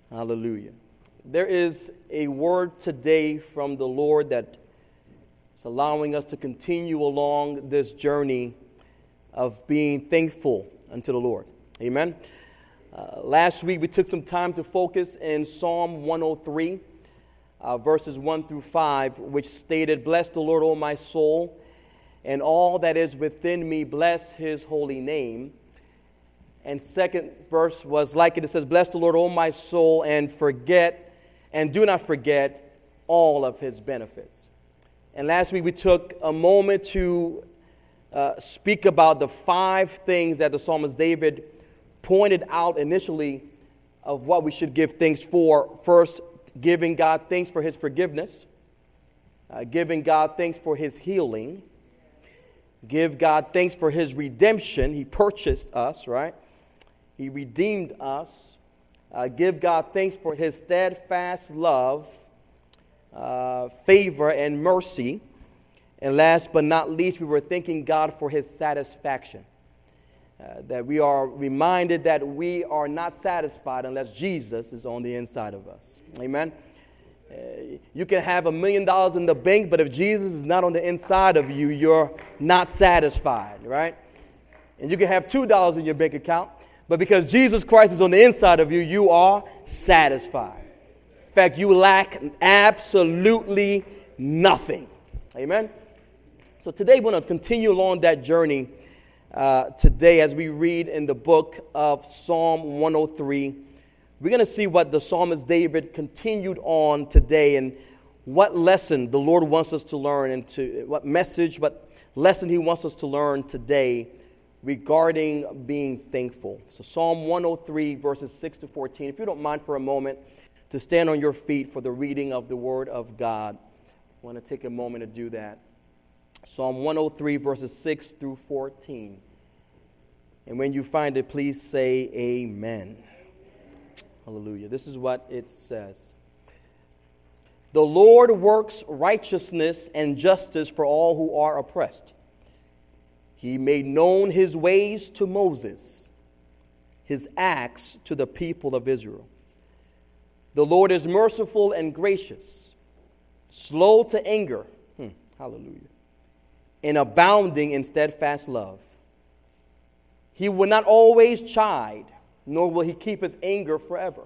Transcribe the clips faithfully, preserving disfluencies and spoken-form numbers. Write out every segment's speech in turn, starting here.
Hallelujah. There is a word today from the Lord that is allowing us to continue along this journey of being thankful unto the Lord. Amen. Uh, last week we took some time to focus in Psalm one oh three, uh, verses one through five, which stated, "Bless the Lord, O my soul, and all that is within me, bless his holy name." And second verse was like it. It says, "Bless the Lord, O my soul, and forget, and do not forget all of his benefits." And last week we took a moment to uh, speak about the five things that the psalmist David pointed out initially of what we should give thanks for. First, giving God thanks for his forgiveness, uh, giving God thanks for his healing, give God thanks for his redemption. He purchased us, right? He redeemed us. Uh, give God thanks for his steadfast love, uh, favor, and mercy. And last but not least, we were thanking God for his satisfaction. Uh, that we are reminded that we are not satisfied unless Jesus is on the inside of us. Amen. Uh, you can have a million dollars in the bank, but if Jesus is not on the inside of you, you're not satisfied, right? And you can have two dollars in your bank account, but because Jesus Christ is on the inside of you, you are satisfied. In fact, you lack absolutely nothing. Amen. So today we're going to continue along that journey uh, today as we read in the book of Psalm one oh three. We're going to see what the psalmist David continued on today and what lesson the Lord wants us to learn and to what message, what lesson he wants us to learn today regarding being thankful. So Psalm one oh three, verses six to fourteen. If you don't mind for a moment to stand on your feet for the reading of the Word of God, I want to take a moment to do that. Psalm one oh three, verses six through fourteen. And when you find it, please say amen. Hallelujah. This is what it says. "The Lord works righteousness and justice for all who are oppressed. He made known his ways to Moses, his acts to the people of Israel. The Lord is merciful and gracious, slow to anger." Hmm, hallelujah. "And abounding in steadfast love. He will not always chide, nor will he keep his anger forever.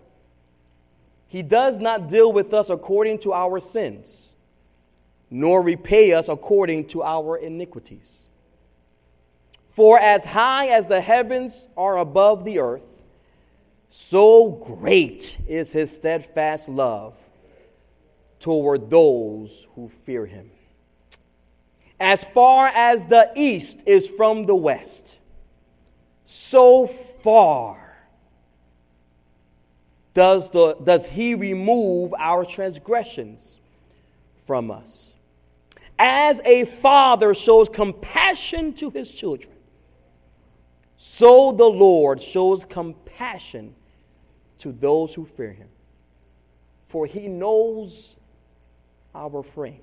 He does not deal with us according to our sins, nor repay us according to our iniquities. For as high as the heavens are above the earth, so great is his steadfast love toward those who fear him. As far as the east is from the west, so far does, the, does he remove our transgressions from us. As a father shows compassion to his children, so the Lord shows compassion to those who fear him. For he knows our frame.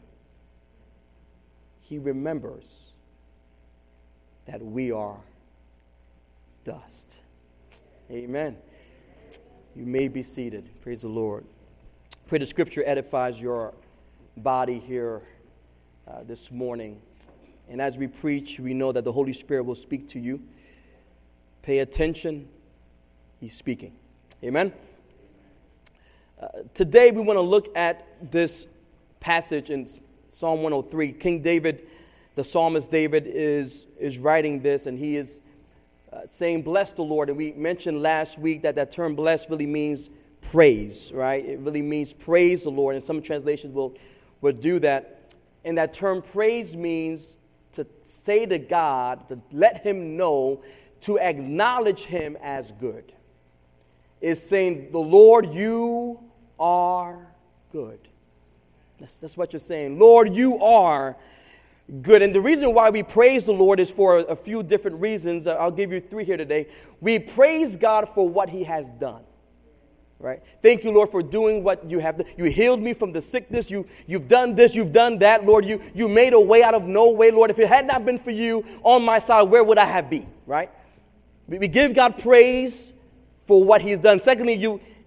He remembers that we are dust." Amen. You may be seated. Praise the Lord. Pray the scripture edifies your body here uh, this morning. And as we preach, we know that the Holy Spirit will speak to you. Pay attention. He's speaking. Amen. Uh, today we want to look at this passage in Psalm one oh three. King David, the psalmist David, is, is writing this, and he is uh, saying, "Bless the Lord." And we mentioned last week that that term "bless" really means praise, right? It really means praise the Lord, and some translations will, will do that. And that term praise means to say to God, to let him know, to acknowledge him as good. It's saying, "The Lord, you are good." That's, that's what you're saying. Lord, you are good. And the reason why we praise the Lord is for a few different reasons. I'll give you three here today. We praise God for what he has done. Right? Thank you, Lord, for doing what you have done. You healed me from the sickness. You, you've done this. You've done that. Lord, you, you made a way out of no way. Lord, if it had not been for you on my side, where would I have been? Right? We, we give God praise for what he's done. Secondly, you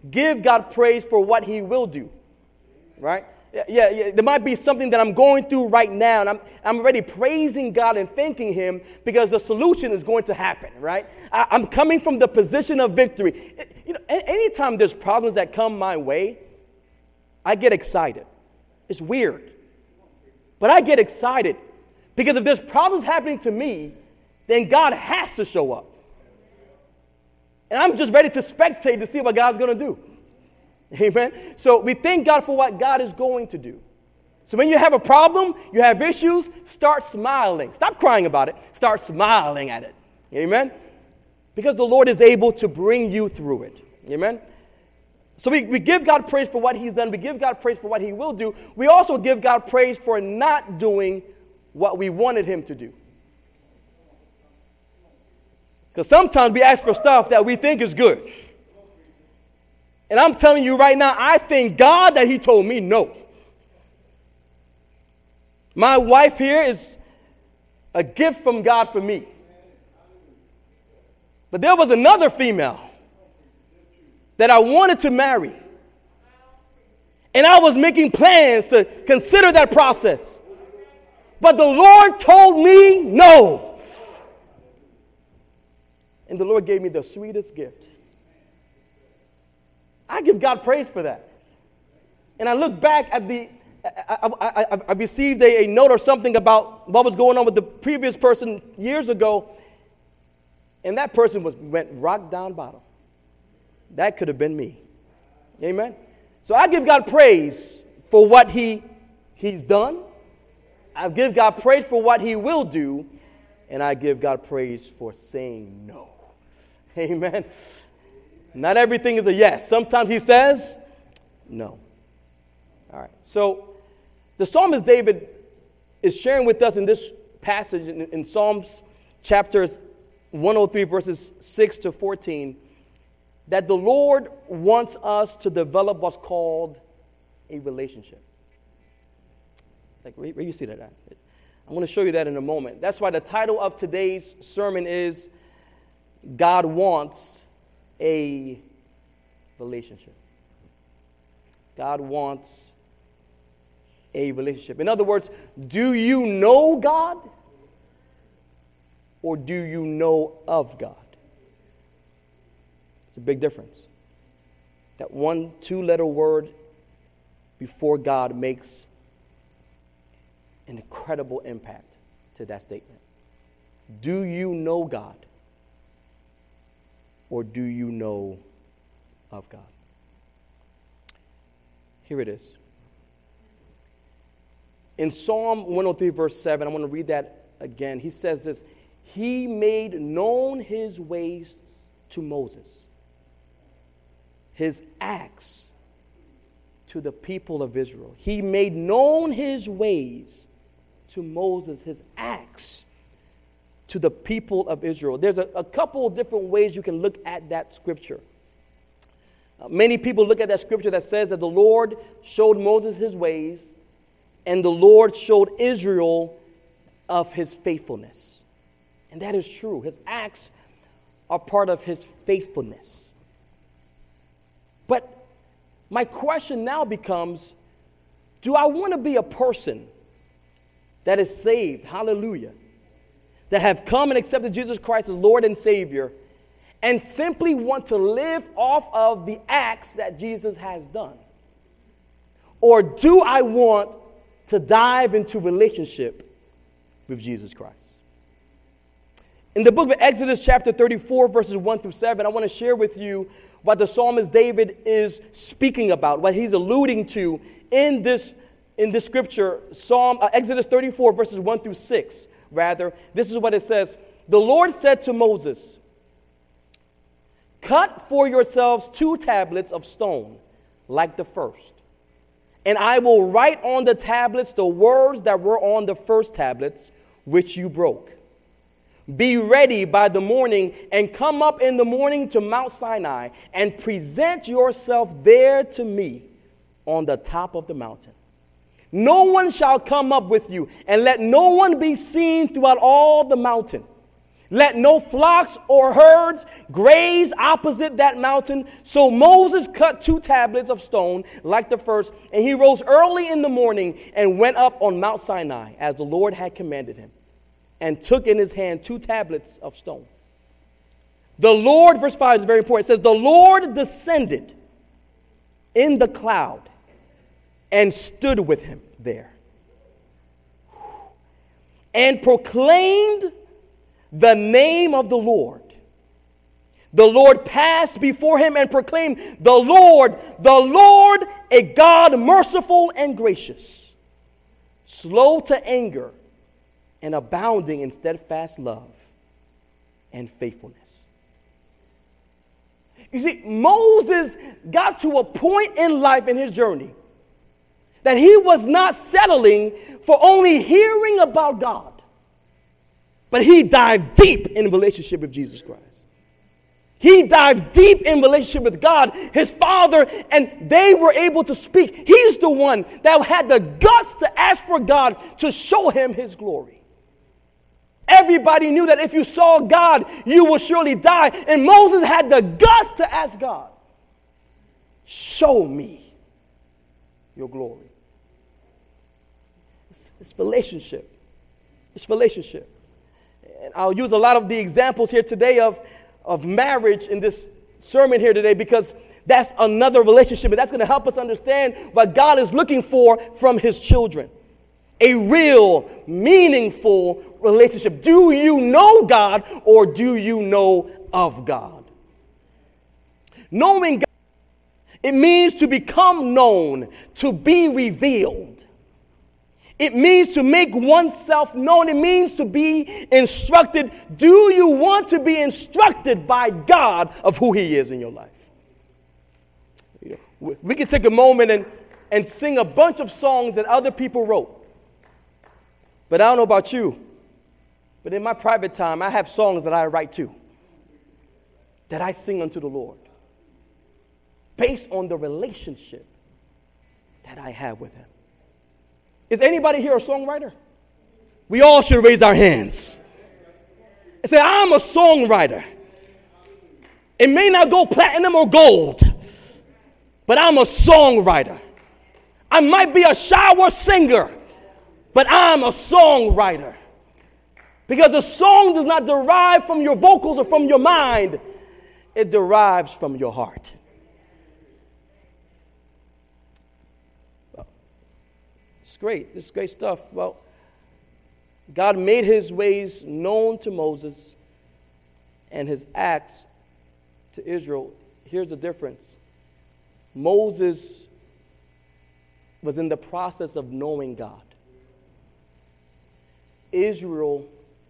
give God praise for what he will do, right? Yeah, yeah, yeah, there might be something that I'm going through right now, and I'm, I'm already praising God and thanking him because the solution is going to happen, right? I, I'm coming from the position of victory. You know, anytime there's problems that come my way, I get excited. It's weird. But I get excited because if there's problems happening to me, then God has to show up. And I'm just ready to spectate to see what God's going to do. Amen. So we thank God for what God is going to do. So when you have a problem, you have issues, start smiling. Stop crying about it. Start smiling at it. Amen. Because the Lord is able to bring you through it. Amen. So we, we give God praise for what he's done. We give God praise for what he will do. We also give God praise for not doing what we wanted him to do. Because sometimes we ask for stuff that we think is good. And I'm telling you right now, I thank God that he told me no. My wife here is a gift from God for me. But there was another female that I wanted to marry. And I was making plans to consider that process. But the Lord told me no. And the Lord gave me the sweetest gift. I give God praise for that. And I look back at the, I, I, I, I received a, a note or something about what was going on with the previous person years ago. And that person was went rock down bottom. That could have been me. Amen. So I give God praise for what he, he's done. I give God praise for what he will do. And I give God praise for saying no. Amen. Not everything is a yes. Sometimes he says no. All right. So the psalmist David is sharing with us in this passage in, in Psalms chapter one oh three, verses six to fourteen, that the Lord wants us to develop what's called a relationship. Like, where, where you see that at? I'm going to show you that in a moment. That's why the title of today's sermon is God Wants a Relationship. God wants a relationship. In other words, do you know God or do you know of God? It's a big difference. That one two-letter word before God makes an incredible impact to that statement. Do you know God? Or do you know of God? Here it is. In Psalm one oh three, verse seven, I'm going to read that again. He says this: He made known his ways to Moses, his acts to the people of Israel. He made known his ways to Moses, his acts to the people of Israel. There's a, a couple of different ways you can look at that scripture. Uh, many people look at that scripture that says that the Lord showed Moses his ways and the Lord showed Israel of his faithfulness. And that is true. His acts are part of his faithfulness. But my question now becomes, do I want to be a person that is saved, hallelujah, that have come and accepted Jesus Christ as Lord and Savior, and simply want to live off of the acts that Jesus has done? Or do I want to dive into relationship with Jesus Christ? In the book of Exodus chapter thirty-four, verses one through seven, I want to share with you what the psalmist David is speaking about, what he's alluding to in this, in this scripture, Psalm uh, Exodus thirty-four, verses one through six. Rather, this is what it says. The Lord said to Moses, cut for yourselves two tablets of stone like the first, and I will write on the tablets the words that were on the first tablets, which you broke. Be ready by the morning and come up in the morning to Mount Sinai and present yourself there to me on the top of the mountain. No one shall come up with you, and let no one be seen throughout all the mountain. Let no flocks or herds graze opposite that mountain. So Moses cut two tablets of stone like the first, and he rose early in the morning and went up on Mount Sinai as the Lord had commanded him, and took in his hand two tablets of stone. The Lord, verse five is very important. It says, the Lord descended in the cloud and stood with him there, and proclaimed the name of the Lord. The Lord passed before him and proclaimed, the Lord, the Lord, a God merciful and gracious, slow to anger, and abounding in steadfast love and faithfulness. You see, Moses got to a point in life in his journey that he was not settling for only hearing about God, but he dived deep in relationship with Jesus Christ. He dived deep in relationship with God, his Father, and they were able to speak. He's the one that had the guts to ask for God to show him his glory. Everybody knew that if you saw God, you would surely die. And Moses had the guts to ask God, show me your glory. It's, it's relationship. It's relationship. And I'll use a lot of the examples here today of, of marriage in this sermon here today, because that's another relationship, and that's going to help us understand what God is looking for from his children. A real, meaningful relationship. Do you know God, or do you know of God? Knowing God, it means to become known, to be revealed. It means to make oneself known. It means to be instructed. Do you want to be instructed by God of who he is in your life? We can take a moment and, and sing a bunch of songs that other people wrote. But I don't know about you, but in my private time, I have songs that I write too, that I sing unto the Lord, based on the relationship that I have with him. Is anybody here a songwriter? We all should raise our hands and say, I'm a songwriter. It may not go platinum or gold, but I'm a songwriter. I might be a shower singer, but I'm a songwriter. Because the song does not derive from your vocals or from your mind. It derives from your heart. Well, it's great. It's great stuff. Well, God made his ways known to Moses and his acts to Israel. Here's the difference. Moses was in the process of knowing God. Israel,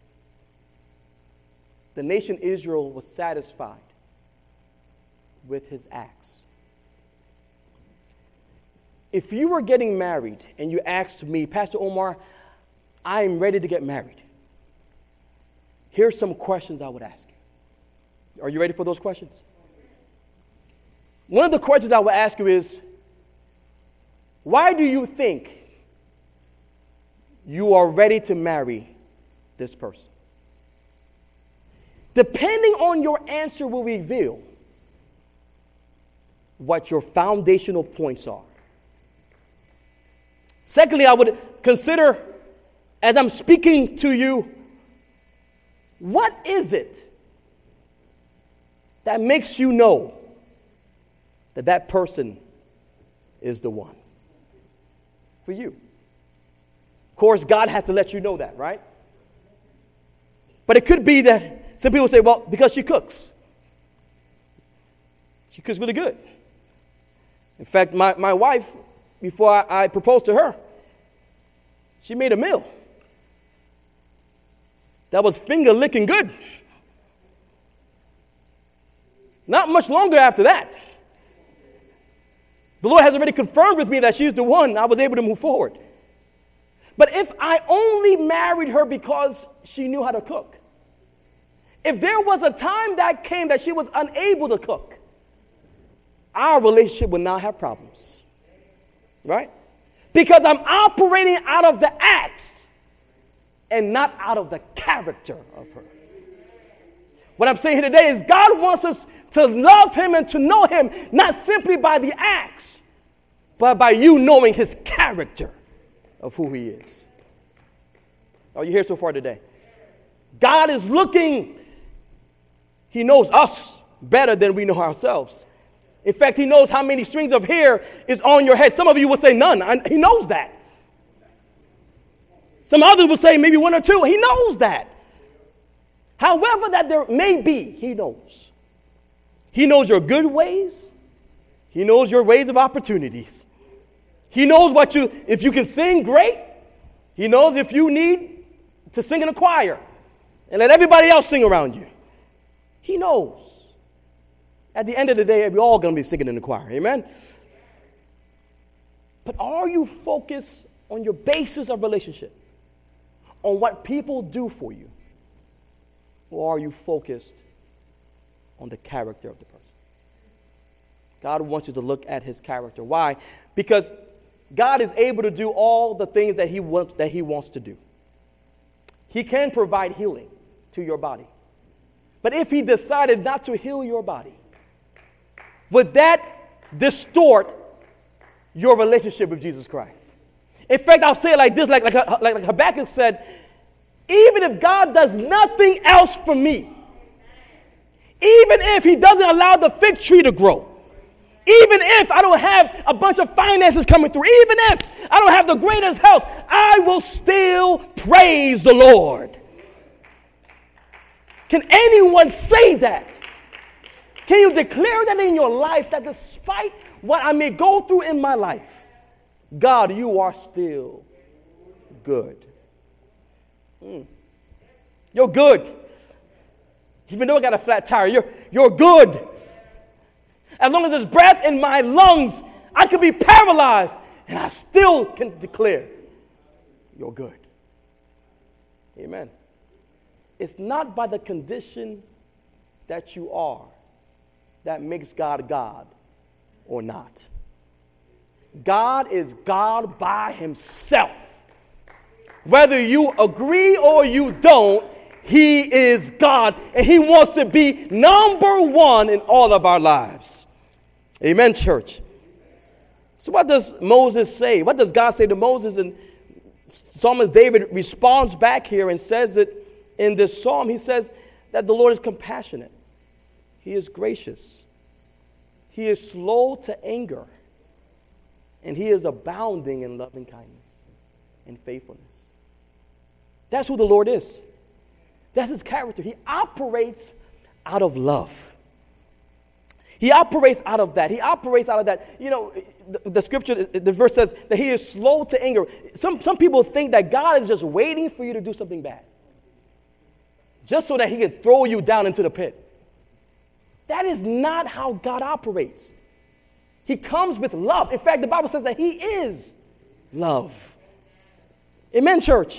the nation Israel, was satisfied with his acts. If you were getting married and you asked me, Pastor Omar, I'm ready to get married, here's some questions I would ask you. Are you ready for those questions? One of the questions I would ask you is, why do you think you are ready to marry this person? Depending on your answer will reveal what your foundational points are. Secondly, I would consider, as I'm speaking to you, what is it that makes you know that that person is the one for you? Of course, God has to let you know that, right? But it could be that some people say, well, because she cooks. She cooks really good. In fact, my, my wife, before I, I proposed to her, she made a meal that was finger-licking good. Not much longer after that, the Lord has already confirmed with me that she's the one. I was able to move forward. But if I only married her because she knew how to cook, if there was a time that came that she was unable to cook, our relationship would not have problems. Right? Because I'm operating out of the acts and not out of the character of her. What I'm saying here today is God wants us to love him and to know him, not simply by the acts, but by you knowing his character of who he is. Are you here so far today? God is looking. He knows us better than we know ourselves. In fact, he knows how many strings of hair is on your head. Some of you will say none. I, he knows that. Some others will say maybe one or two. He knows that. However that there may be, he knows. He knows your good ways. He knows your ways of opportunities. He knows what you, if you can sing, great. He knows if you need to sing in a choir and let everybody else sing around you. He knows. At the end of the day, we're all going to be singing in the choir. Amen? But are you focused on your basis of relationship? On what people do for you? Or are you focused on the character of the person? God wants you to look at his character. Why? Because God is able to do all the things that he wants, that he wants to do. He can provide healing to your body. But if he decided not to heal your body, would that distort your relationship with Jesus Christ? In fact, I'll say it like this, like, like, like, like Habakkuk said, even if God does nothing else for me, even if he doesn't allow the fig tree to grow, even if I don't have a bunch of finances coming through, even if I don't have the greatest health, I will still praise the Lord. Can anyone say that? Can you declare that in your life, that despite what I may go through in my life, God, you are still good? Mm. You're good. Even though I got a flat tire, you're, you're good. As long as there's breath in my lungs, I could be paralyzed, and I still can declare, you're good. Amen. It's not by the condition that you are that makes God God or not. God is God by himself. Whether you agree or you don't, he is God, and he wants to be number one in all of our lives. Amen, church. So what does Moses say? What does God say to Moses? And Psalmist David responds back here and says it in this psalm. He says that the Lord is compassionate. He is gracious. He is slow to anger. And he is abounding in loving kindness and faithfulness. That's who the Lord is. That's his character. He operates out of love. He operates out of that. He operates out of that. You know, the, the scripture, the verse says that he is slow to anger. Some, some people think that God is just waiting for you to do something bad, just so that he can throw you down into the pit. That is not how God operates. He comes with love. In fact, the Bible says that he is love. Amen, church.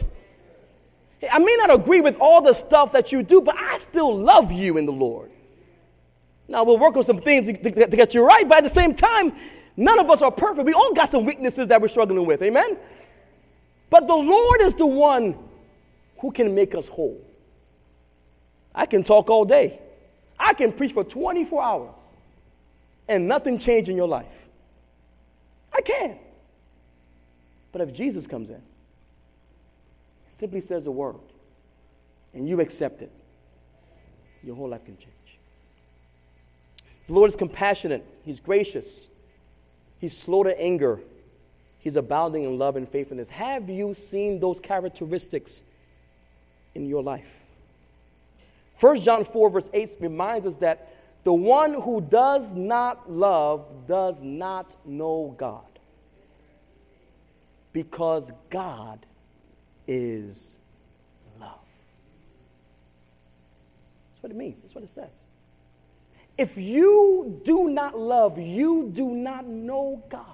I may not agree with all the stuff that you do, but I still love you in the Lord. Now, we'll work on some things to, to, to get you right, but at the same time, none of us are perfect. We all got some weaknesses that we're struggling with. Amen? But the Lord is the one who can make us whole. I can talk all day. I can preach for twenty-four hours and nothing change in your life. I can. But if Jesus comes in, simply says a word, and you accept it, your whole life can change. The Lord is compassionate. He's gracious. He's slow to anger. He's abounding in love and faithfulness. Have you seen those characteristics in your life? First John four verse eight reminds us that the one who does not love does not know God, because God is love. That's what it means. That's what it says. If you do not love, you do not know God,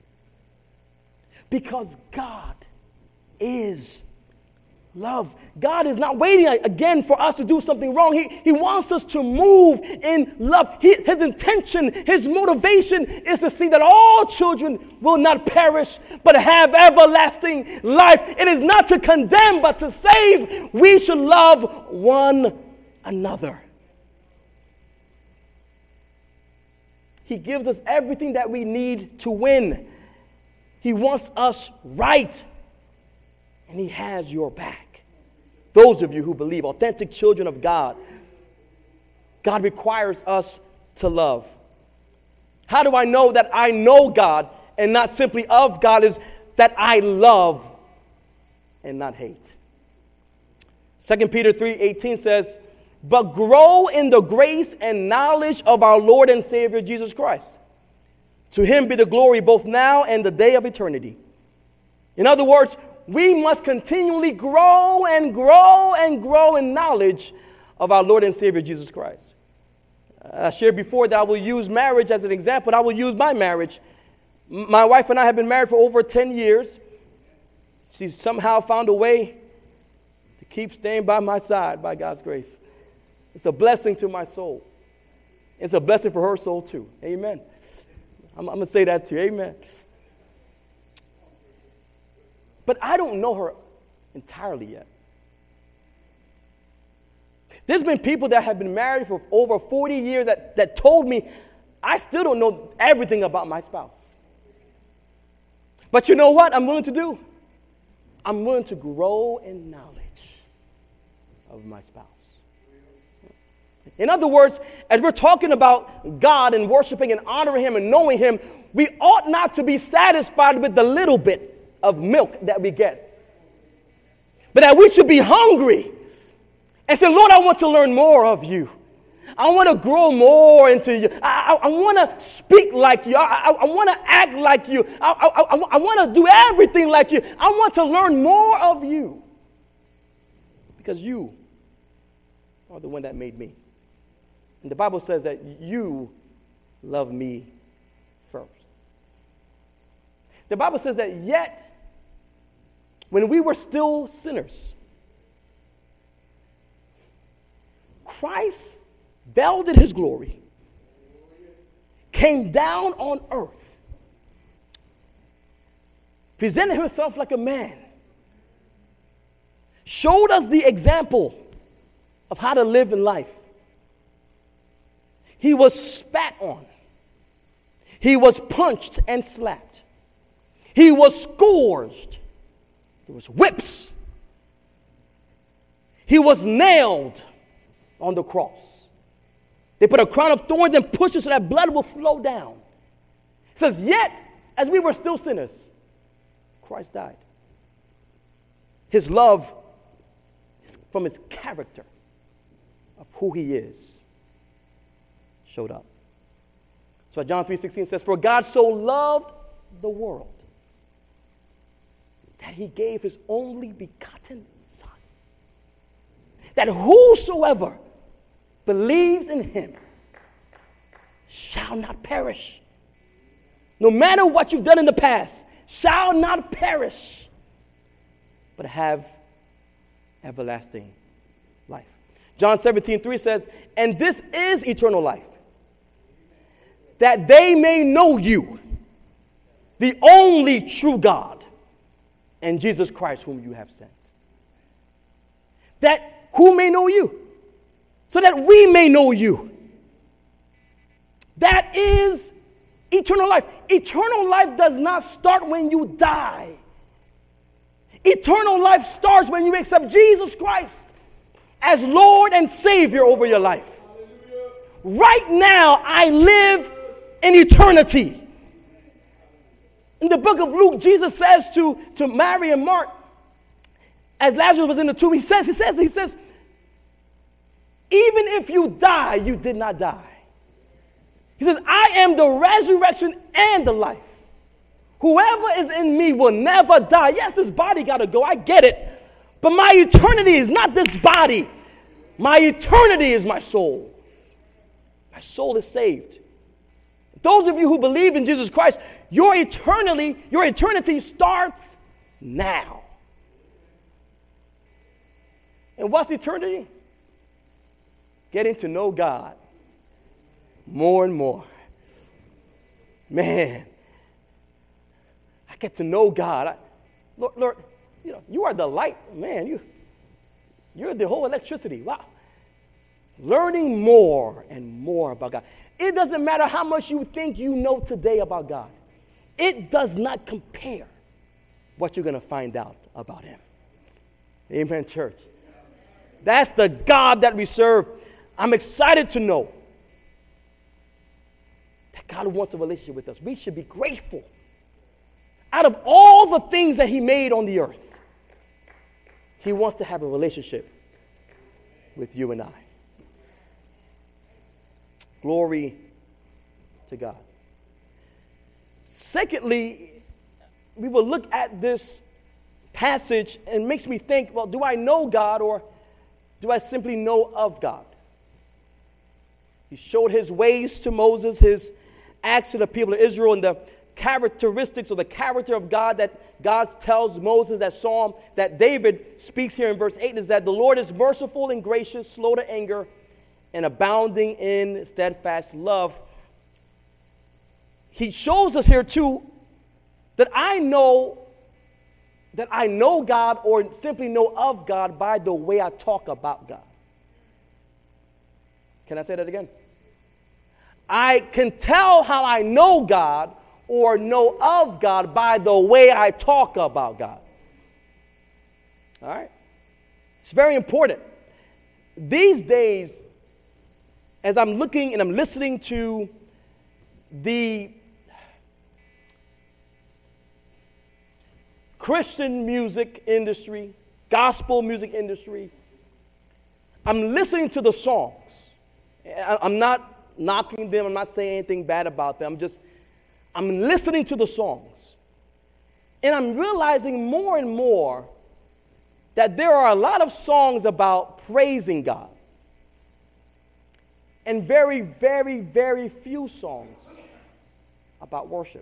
because God is love. God is not waiting again for us to do something wrong. He, he wants us to move in love. He, his intention, his motivation is to see that all children will not perish, but have everlasting life. It is not to condemn, but to save. We should love one another. He gives us everything that we need to win. He wants us right. And he has your back. Those of you who believe, authentic children of God, God requires us to love. How do I know that I know God and not simply of God? Is that I love and not hate. Second Peter three eighteen says, but grow in the grace and knowledge of our Lord and Savior Jesus Christ. To him be the glory both now and the day of eternity. In other words, we must continually grow and grow and grow in knowledge of our Lord and Savior Jesus Christ. I shared before that I will use marriage as an example. I will use my marriage. My wife and I have been married for over ten years. She's somehow found a way to keep staying by my side by God's grace. It's a blessing to my soul. It's a blessing for her soul too. Amen. I'm, I'm going to say that to you. Amen. But I don't know her entirely yet. There's been people that have been married for over forty years that, that told me, I still don't know everything about my spouse. But you know what I'm willing to do? I'm willing to grow in knowledge of my spouse. In other words, as we're talking about God and worshiping and honoring him and knowing him, we ought not to be satisfied with the little bit of milk that we get, but that we should be hungry and say, Lord, I want to learn more of you. I want to grow more into you. I, I, I want to speak like you. I, I, I want to act like you. I, I, I, I want to do everything like you. I want to learn more of you because you are the one that made me. And the Bible says that you love me first. The Bible says that yet, when we were still sinners, Christ veiled in his glory, came down on earth, presented himself like a man, showed us the example of how to live in life. He was spat on. He was punched and slapped. He was scourged. There was whips. He was nailed on the cross. They put a crown of thorns and pushed it so that blood will flow down. It says, yet, as we were still sinners, Christ died. His love from his character of who he is showed up. That's why John three sixteen says, for God so loved the world that he gave his only begotten Son, that whosoever believes in him shall not perish. No matter what you've done in the past, shall not perish, but have everlasting life. John seventeen three says, and this is eternal life, that they may know you, the only true God, and Jesus Christ whom you have sent. That who may know you? So that we may know you. That is eternal life. Eternal life does not start when you die. Eternal life starts when you accept Jesus Christ as Lord and Savior over your life. Right now, I live in eternity. In the book of Luke, Jesus says to, to Mary and Mark, as Lazarus was in the tomb, he says, he says, he says, even if you die, you did not die. He says, I am the resurrection and the life. Whoever is in me will never die. Yes, this body got to go. I get it. But my eternity is not this body. My eternity is my soul. My soul is saved. Those of you who believe in Jesus Christ, your eternity, your eternity starts now. And what's eternity? Getting to know God more and more. Man, I get to know God. I, Lord, Lord, you know, you are the light. Man, you, you're the whole electricity. Wow. Learning more and more about God. It doesn't matter how much you think you know today about God. It does not compare what you're going to find out about him. Amen, church. That's the God that we serve. I'm excited to know that God wants a relationship with us. We should be grateful. Out of all the things that he made on the earth, he wants to have a relationship with you and I. Glory to God. Secondly, we will look at this passage and it makes me think, well, do I know God or do I simply know of God? He showed his ways to Moses, his acts to the people of Israel, and the characteristics or the character of God that God tells Moses, that psalm that David speaks here in verse eight, is that the Lord is merciful and gracious, slow to anger, and abounding in steadfast love. He shows us here too that I know that I know God or simply know of God by the way I talk about God. Can I say that again? I can tell how I know God or know of God by the way I talk about God. All right? It's very important. These days, as I'm looking and I'm listening to the Christian music industry, gospel music industry, I'm listening to the songs. I'm not knocking them. I'm not saying anything bad about them. I'm just, I'm listening to the songs. And I'm realizing more and more that there are a lot of songs about praising God. And very, very, very few songs about worship.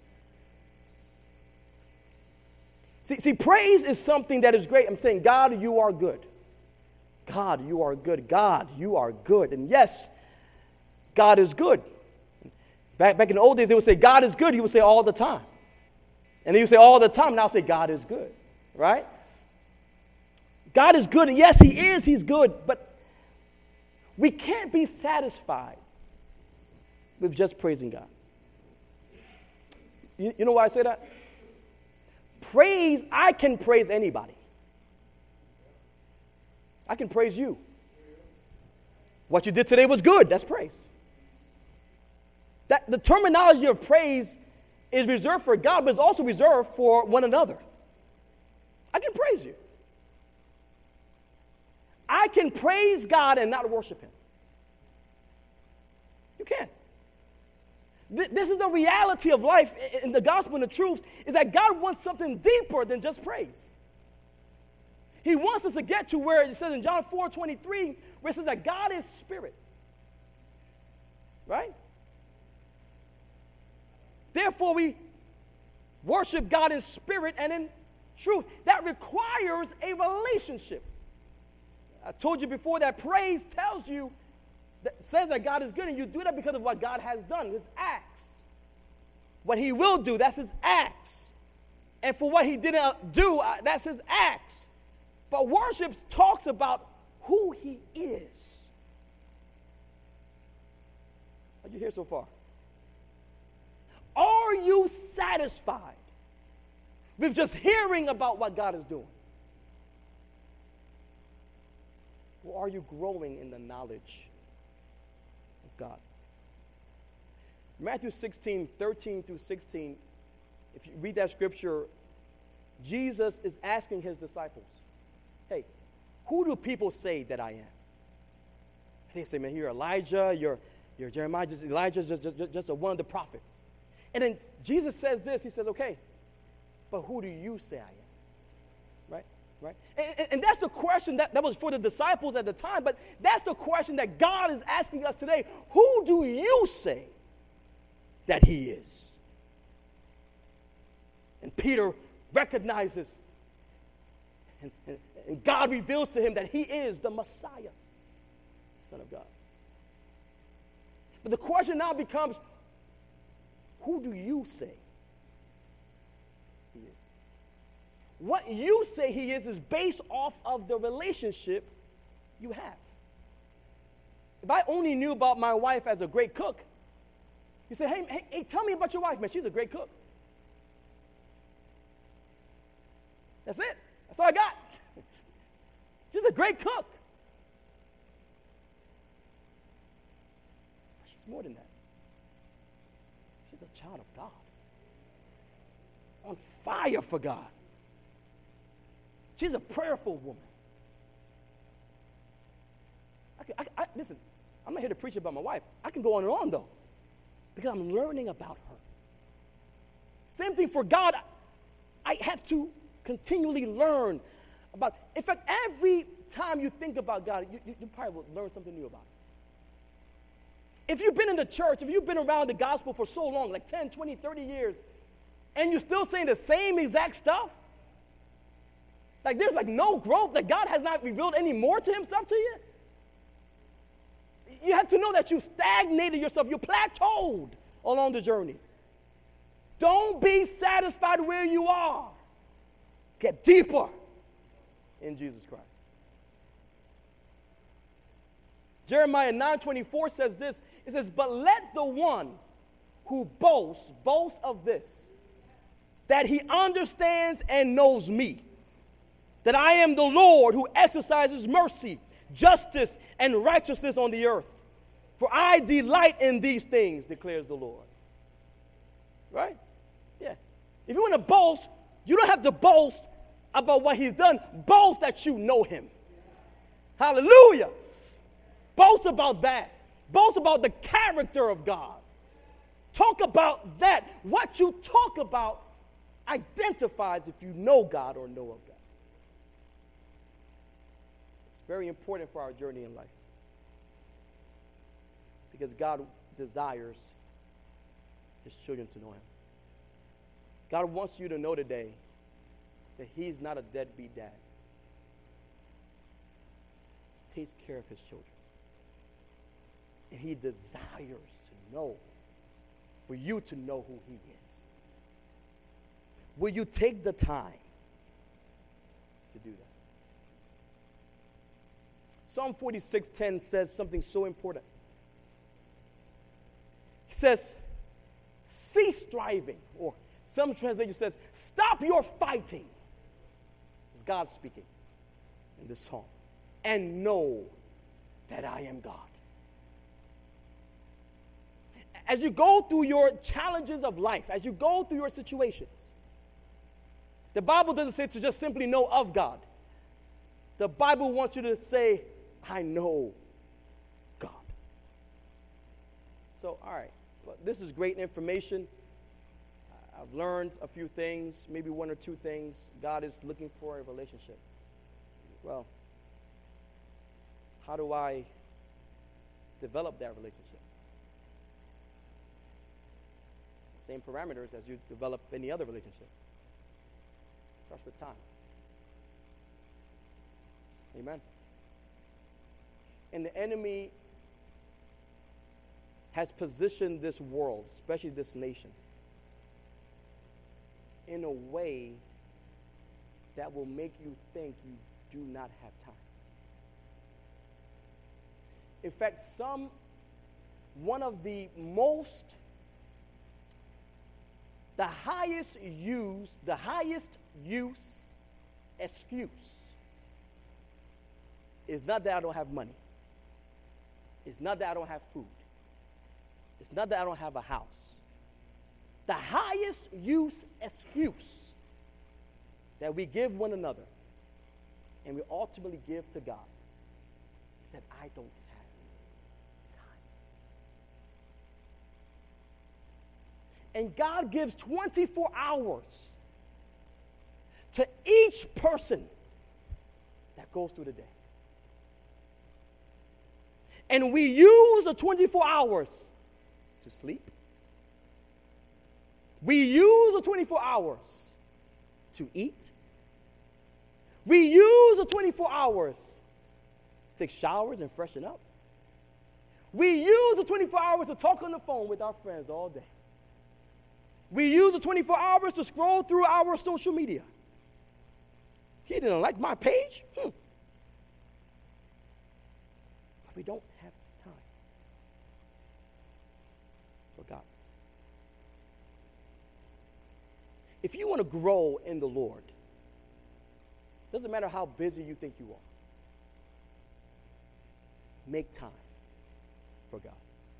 See, see, praise is something that is great. I'm saying, God, you are good. God, you are good. God, you are good. And yes, God is good. Back, back in the old days, they would say, God is good. He would say all the time. And he would say all the time. Now say, God is good. Right? God is good. And yes, he is. He's good. But we can't be satisfied with just praising God. You, you know why I say that? Praise, I can praise anybody. I can praise you. What you did today was good. That's praise. That the terminology of praise is reserved for God, but it's also reserved for one another. I can praise you. I can praise God and not worship him. You can. This is the reality of life in the gospel and the truth, is that God wants something deeper than just praise. He wants us to get to where it says in John four twenty-three, where it says that God is spirit. Right? Therefore, we worship God in spirit and in truth. That requires a relationship. I told you before that praise tells you, that says that God is good, and you do that because of what God has done, his acts. What he will do, that's his acts. And for what he didn't do, uh, that's his acts. But worship talks about who he is. Are you here so far? Are you satisfied with just hearing about what God is doing? Or are you growing in the knowledge of God? Matthew sixteen, thirteen through sixteen, if you read that scripture, Jesus is asking his disciples, hey, who do people say that I am? They say, man, you're Elijah, you're, you're Jeremiah, just, Elijah's just, just, just one of the prophets. And then Jesus says this, he says, okay, but who do you say I am? Right? Right? And, and, and that's the question that, that was for the disciples at the time, but that's the question that God is asking us today. Who do you say that he is? And Peter recognizes, and, and, and God reveals to him that he is the Messiah, Son of God. But the question now becomes, who do you say he is? What you say he is is based off of the relationship you have. If I only knew about my wife as a great cook, you say, hey, hey, hey, tell me about your wife, man. She's a great cook. That's it. That's all I got. She's a great cook. She's more than that. She's a child of God. On fire for God. She's a prayerful woman. I can, I, I, listen, I'm not here to preach about my wife. I can go on and on, though, because I'm learning about her. Same thing for God. I have to continually learn about. In fact, every time you think about God, you, you, you probably will learn something new about it. If you've been in the church, if you've been around the gospel for so long, like ten, twenty, thirty years, and you're still saying the same exact stuff, like there's like no growth, that God has not revealed any more to himself to you, you have to know that you stagnated yourself, you plateaued along the journey. Don't be satisfied where you are. Get deeper in Jesus Christ. Jeremiah nine twenty-four says this. It says, but let the one who boasts, boast of this, that he understands and knows me, that I am the Lord who exercises mercy, justice, and righteousness on the earth. For I delight in these things, declares the Lord. Right? Yeah. If you want to boast, you don't have to boast about what he's done. Boast that you know him. Hallelujah. Boast about that. Boast about the character of God. Talk about that. What you talk about identifies if you know God or know of God. It's very important for our journey in life, because God desires his children to know him. God wants you to know today that he's not a deadbeat dad. He takes care of his children. And he desires to know, for you to know who he is. Will you take the time to do that? Psalm forty-six ten says something so important. He says, cease striving, or some translation says, stop your fighting. It's God speaking in this psalm. And know that I am God. As you go through your challenges of life, as you go through your situations, the Bible doesn't say to just simply know of God. The Bible wants you to say, I know God. So, all right, well, this is great information. I've learned a few things, maybe one or two things. God is looking for a relationship. Well, how do I develop that relationship? Same parameters as you develop any other relationship. Starts with time. Amen. And the enemy has positioned this world, especially this nation, in a way that will make you think you do not have time. In fact, some, one of the most, the highest use, the highest use excuse is not that I don't have money. It's not that I don't have food. It's not that I don't have a house. The highest use excuse that we give one another and we ultimately give to God is that I don't have time. And God gives twenty-four hours to each person that goes through the day. And we use the twenty-four hours to sleep. We use the twenty-four hours to eat. We use the twenty-four hours to take showers and freshen up. We use the twenty-four hours to talk on the phone with our friends all day. We use the twenty-four hours to scroll through our social media. He didn't like my page? Hmm. But we don't have time. If you want to grow in the Lord, doesn't matter how busy you think you are, make time for God.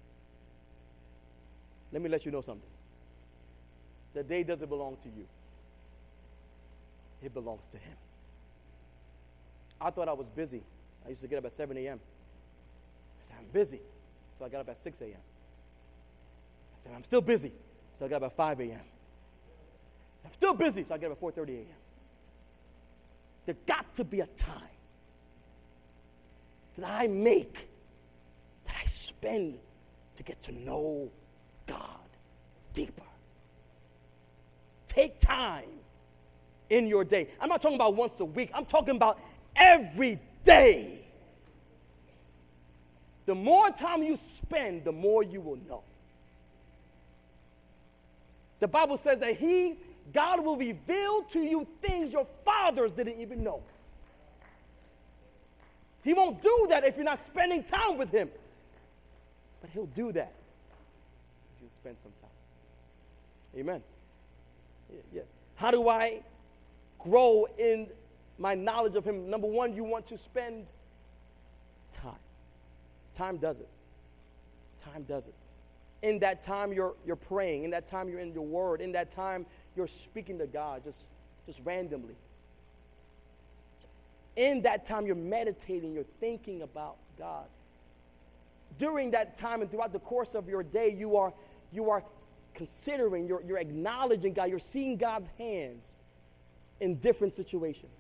Let me let you know something. The day doesn't belong to you. It belongs to Him. I thought I was busy. I used to get up at seven a.m. I said, I'm busy. So I got up at six a.m. I said, I'm still busy. So I got up at five a.m. I'm still busy. So I get up at four thirty a.m. There got to be a time that I make, that I spend to get to know God deeper. Take time in your day. I'm not talking about once a week. I'm talking about every day. The more time you spend, the more you will know. The Bible says that He, God will reveal to you things your fathers didn't even know. He won't do that if you're not spending time with Him. But He'll do that if you spend some time. Amen. Yeah. How do I grow in my knowledge of Him? Number one, you want to spend time. Time does it. Time does it. In that time you're you're praying, in that time you're in your word, in that time you're speaking to God just, just randomly. In that time you're meditating, you're thinking about God. During that time and throughout the course of your day, you are you are considering, you're, you're acknowledging God, you're seeing God's hands in different situations.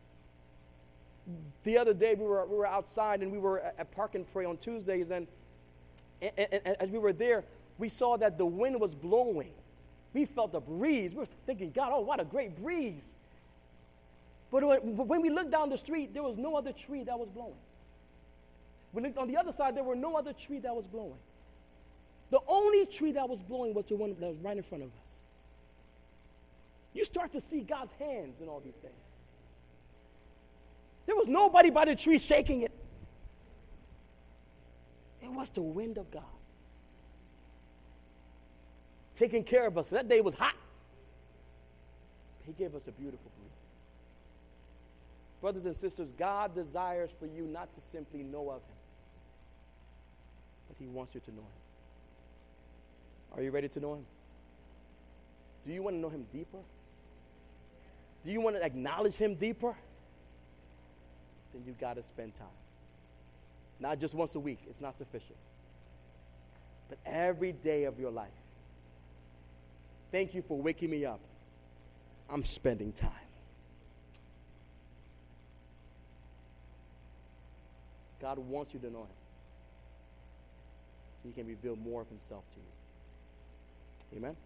The other day we were we were outside and we were at Park and Pray on Tuesdays, and, and, and, and as we were there, we saw that the wind was blowing. We felt the breeze. We were thinking, God, oh, what a great breeze. But when, when we looked down the street, there was no other tree that was blowing. We looked on the other side, there were no other tree that was blowing. The only tree that was blowing was the one that was right in front of us. You start to see God's hands in all these things. There was nobody by the tree shaking it. It was the wind of God taking care of us. That day was hot. He gave us a beautiful breeze. Brothers and sisters, God desires for you not to simply know of Him, but He wants you to know Him. Are you ready to know Him? Do you want to know Him deeper? Do you want to acknowledge Him deeper? Then you've got to spend time. Not just once a week. It's not sufficient. But every day of your life. Thank you for waking me up. I'm spending time. God wants you to know Him, so He can reveal more of Himself to you. Amen?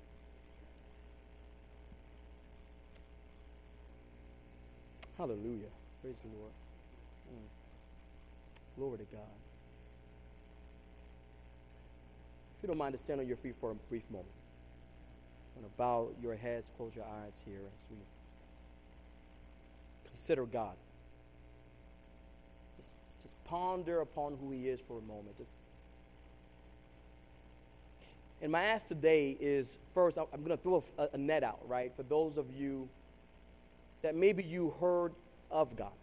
Hallelujah. Praise the Lord. Mm. Glory to God. If you don't mind to stand on your feet for a brief moment. I'm going to bow your heads, close your eyes here as we consider God. Just, just ponder upon who He is for a moment. Just, and my ask today is, first, I'm going to throw a, a net out, right? For those of you that maybe you heard of God,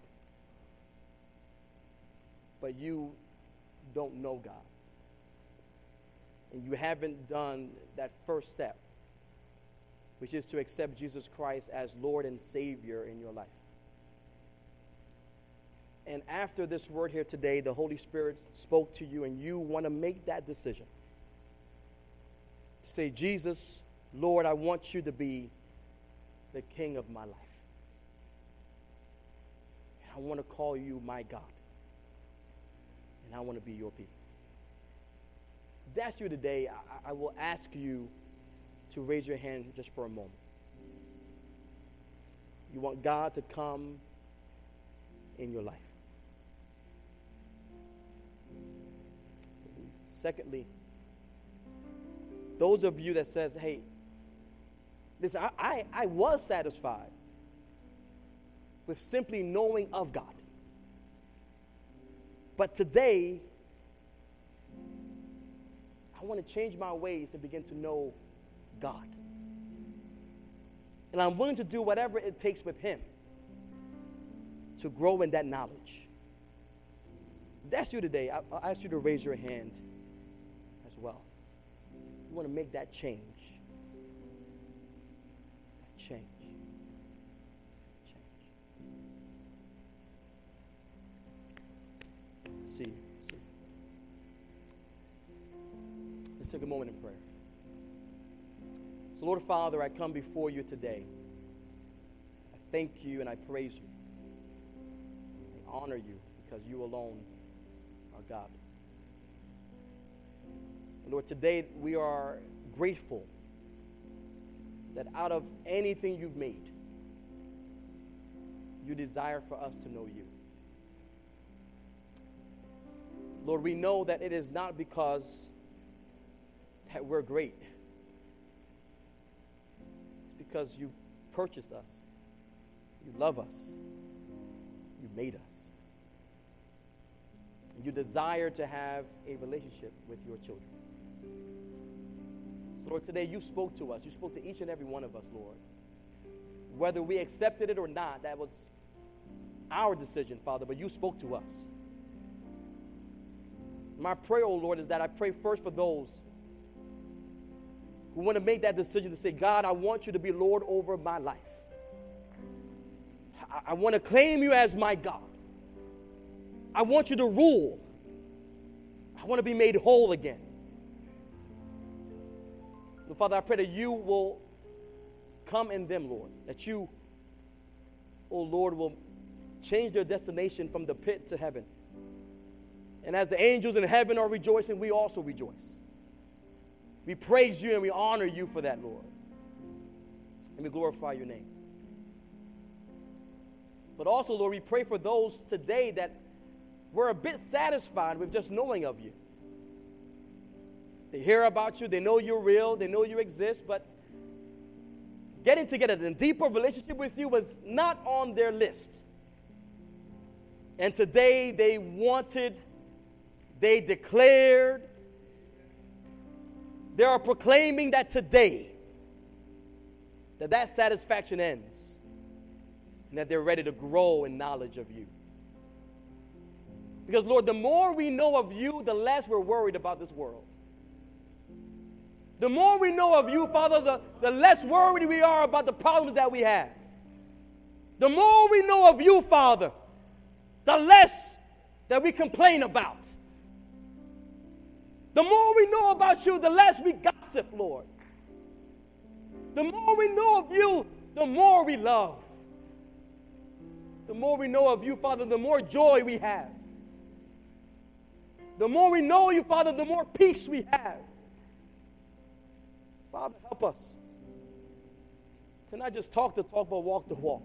but you don't know God. And you haven't done that first step, which is to accept Jesus Christ as Lord and Savior in your life. And after this word here today, the Holy Spirit spoke to you, and you want to make that decision. To say, Jesus, Lord, I want you to be the King of my life. And I want to call you my God. And I want to be your people. If that's you today, I, I will ask you to raise your hand just for a moment. You want God to come in your life. Secondly, those of you that says, hey, listen, I, I, I was satisfied with simply knowing of God. But today, I want to change my ways and begin to know God. And And I'm willing to do whatever it takes with him to grow in that knowledge. If that's you today, I, I ask you to raise your hand as well. You want to make that change. That change. Change. See you. See you. Let's take a moment in prayer. So, Lord Father, I come before you today. I thank you and I praise you. I honor you because you alone are God. And Lord, today we are grateful that out of anything you've made, you desire for us to know you. Lord, we know that it is not because that we're great. Because you purchased us. You love us. You made us. And you desire to have a relationship with your children. So, Lord, today you spoke to us. You spoke to each and every one of us, Lord. Whether we accepted it or not, that was our decision, Father, but you spoke to us. My prayer, oh Lord, is that I pray first for those who want to make that decision to say, God, I want you to be Lord over my life. I, I want to claim you as my God. I want you to rule. I want to be made whole again. So, Father, I pray that you will come in them, Lord. That you, oh Lord, will change their destination from the pit to heaven. And as the angels in heaven are rejoicing, we also rejoice. We praise you and we honor you for that, Lord. And we glorify your name. But also, Lord, we pray for those today that were a bit satisfied with just knowing of you. They hear about you, they know you're real, they know you exist, but getting together in a deeper relationship with you was not on their list. And today they wanted, they declared, they are proclaiming that today, that that satisfaction ends and that they're ready to grow in knowledge of you. Because, Lord, the more we know of you, the less we're worried about this world. The more we know of you, Father, the, the less worried we are about the problems that we have. The more we know of you, Father, the less that we complain about. The more we know about you, the less we gossip, Lord. The more we know of you, the more we love. The more we know of you, Father, the more joy we have. The more we know you, Father, the more peace we have. Father, help us to not just talk the talk, but walk the walk.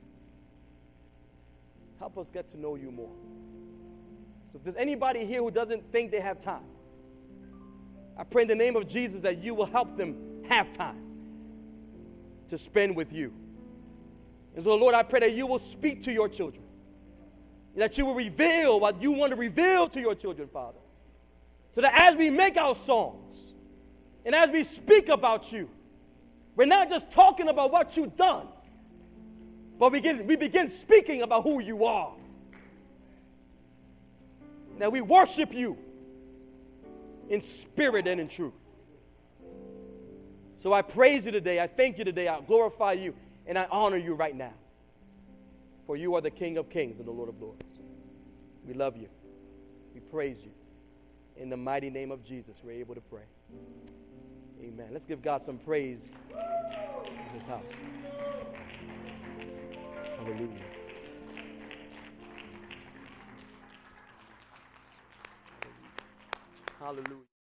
Help us get to know you more. So if there's anybody here who doesn't think they have time, I pray in the name of Jesus that you will help them have time to spend with you. And so, Lord, I pray that you will speak to your children. That you will reveal what you want to reveal to your children, Father. So that as we make our songs and as we speak about you, we're not just talking about what you've done, but we begin, we begin speaking about who you are. That we worship you in spirit and in truth. So I praise you today. I thank you today. I glorify you and I honor you right now. For you are the King of kings and the Lord of lords. We love you. We praise you. In the mighty name of Jesus, we're able to pray. Amen. Let's give God some praise in his house. Hallelujah. Hallelujah.